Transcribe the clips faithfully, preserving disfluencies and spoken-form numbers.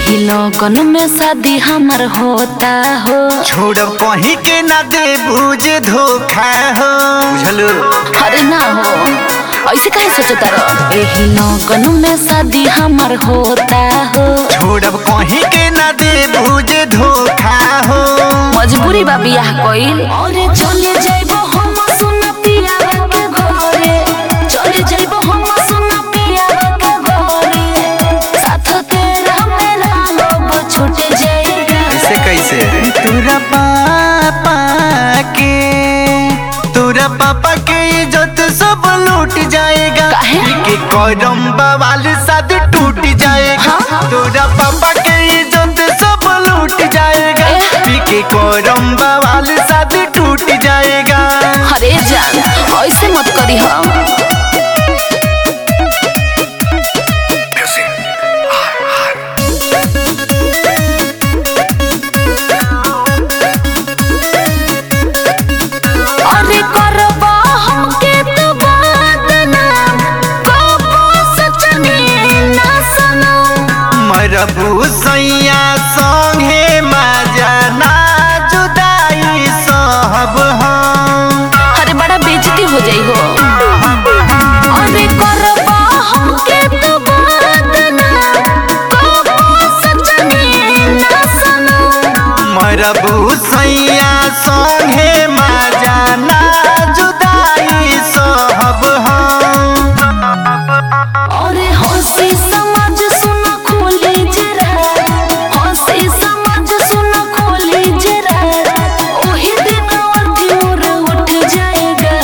एही लगन में शादी हमार होता हो। छोड़ कहीं के ना दे बुझ धोखा हो। बुझलो अरे ना हो ऐसे काहे सोचता रह। एही लगन में शादी हमार होता हो। छोड़ब कहीं के ना दे बुझ धोखा हो। मजबूरी बा बियाह कइल। अरे चले जाइबो हम सुन पिया के घरे। चले जाइबो हम सुन पिया के घरे। साथ तेरा मेरा लब छूट जाएगा। ऐसे कैसे तोरा पापा के तोरा पापा के इज्जत सब लूट जाएगा। काहे? के करम बवाल शादी टूट जाएगा। हाँ? तोरा पापा के इज्जत सब लूट जाएगा। के करम बवाल शादी टूट जाएगा। अरे जान ऐसे मत करी हम। अरे करबा हमके तो बात ना कबो सचने ना सनम। मरबू सैया संगे मजा ना जुदाई सहब हम। अरे बड़ा बेइज्जती हो जाई हो। अरे करबा हमके तो बात ना कबो सचने ना सनम। मरबू सैया संगे मजा ना जुदाई सहब हम। अरे हंसी समझ सुन खोली जरा। हंसी समझ सुन खोली जरा। ओही दिन अर्थी मोर उठ जाएगा।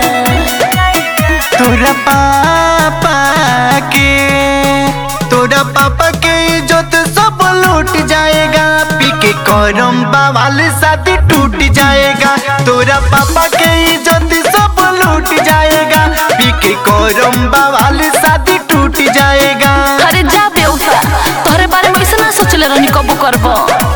तोरा पापा के तोरा पापा के इज्जत सब लूट जाएगा। पी के करम बवाल शादी टूट जाएगा। तोरा पापा के इज्जत सब लूट जाएगा। पी के करम बवाल शादी टूट जाएगा। अरे जा बेवफा तोहरे बारे में ऐसा ना सोचले रहनी कबो करबो।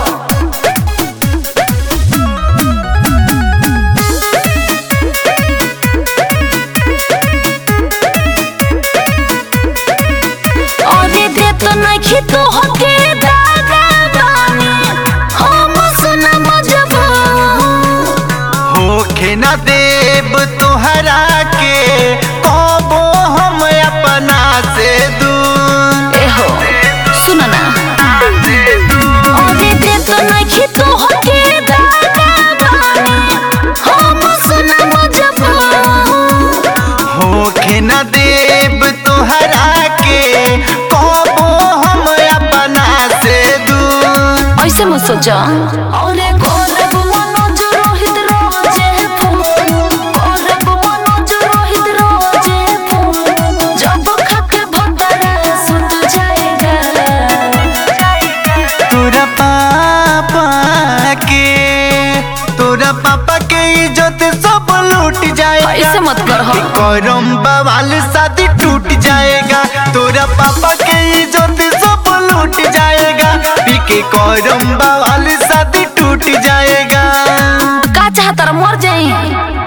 अरे दे तो नहीं तो होके दागा बानी हम सुन मजबूर। होखे न देव तोहरा के कबो हम अपना से दूर। एहो सुन ना। अरे दे तो नहीं तो होके दागा बानी हम सुन मजबूर। होखे न देव तोहरा के कबो हम अपना से दूर। ऐसे मत सोचा। अरे करब मनोज रोहित रोजे फोन। करब मनोज रोहित रोजे फोन। जब खाके भगरा सुत जाएगा। तोरा पापा के तोरा पापा के इज्जत सब लूट जाएगा। ऐसे मत कर हो। करम बवाल शादी टूट जाएगा। तोरा पापा के इज्जत सब लूट जाएगा। पी के करम बवाल शादी टूट जाएगा। का चाहता मर जाए।